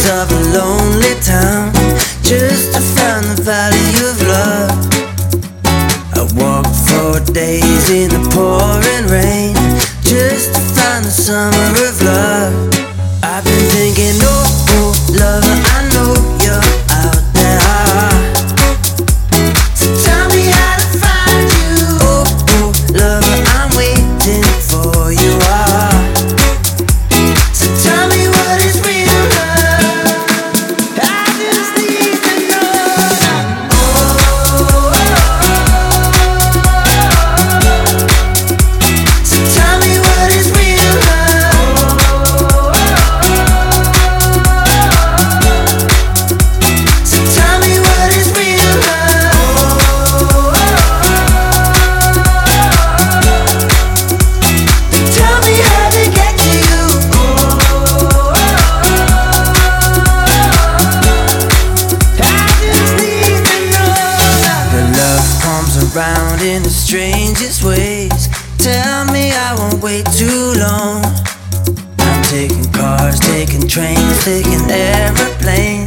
of a lonely town just to find the value of love. I walked for days in the pouring rain just to find the summer of love. I've been thinking, oh, lover, I know you're out there. So tell me how to find you. Oh, lover, I'm waiting for you. So tell me what is real love. I just need to know now. So tell me what is real love. So tell me what is real love. Tell me how to get to you. I just need to know now. The love comes around in the strangest ways. Tell me I won't wait too long. I'm taking cars, taking trains, taking airplanes.